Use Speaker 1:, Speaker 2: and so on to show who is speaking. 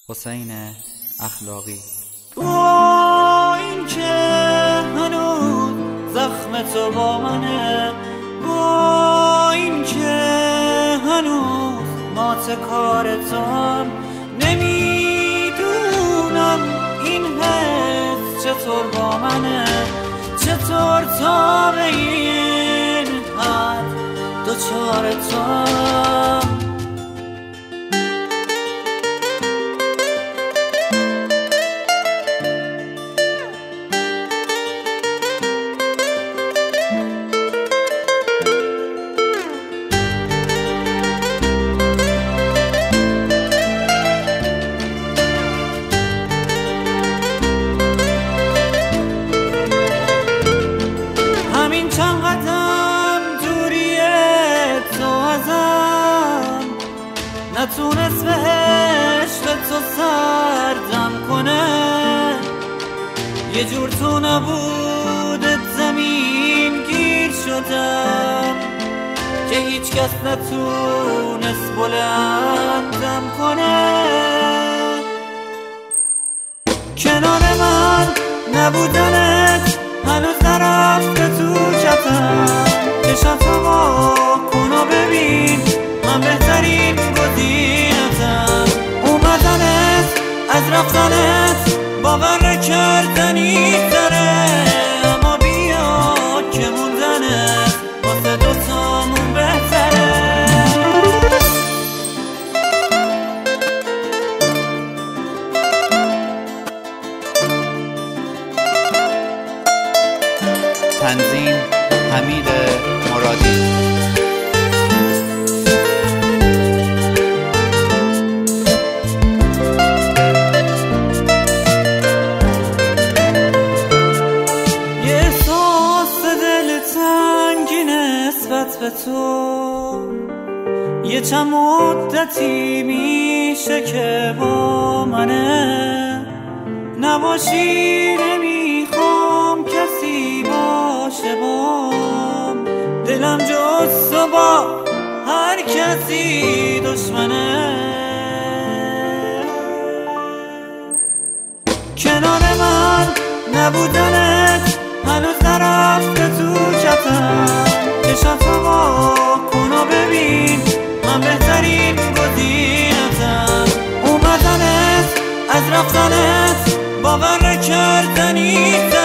Speaker 1: حسین اخلاقی.
Speaker 2: با این که هنوز زخم تو با منه، با این که هنوز مات کار توام، نمیدونم این حس چطور با منه، چطور تا به این حد دوچار توام. چند قدم دوری تو ازم نتونست به عشق تو سردم کنه، یه جور تو نبودت زمین گیر شدم که هیچ کس نتونست بلندم کنه. کنار من نبودنت هنوز نرفته تو کتم، چشاتو با کنو ببین، من بهترین گزینتم. اومدنت از رفتنت باور کردنی تره، اما بیا که موندنت واسه دوتامون بهتره.
Speaker 1: تنظیم حمید مرادی.
Speaker 2: یه احساس دلتنگی نسبت به تو، یه چند مدتی میشه که با منه نباشی، نمیخوام کسی باشه بام، دلم جز تو با هر کسی دشمنه. کنار من نبودنت هنوز نرفته تو کتم، چشاتو با کنو ببین، من بهترین گزینتم. اومدنت از رفتنت باور کردنی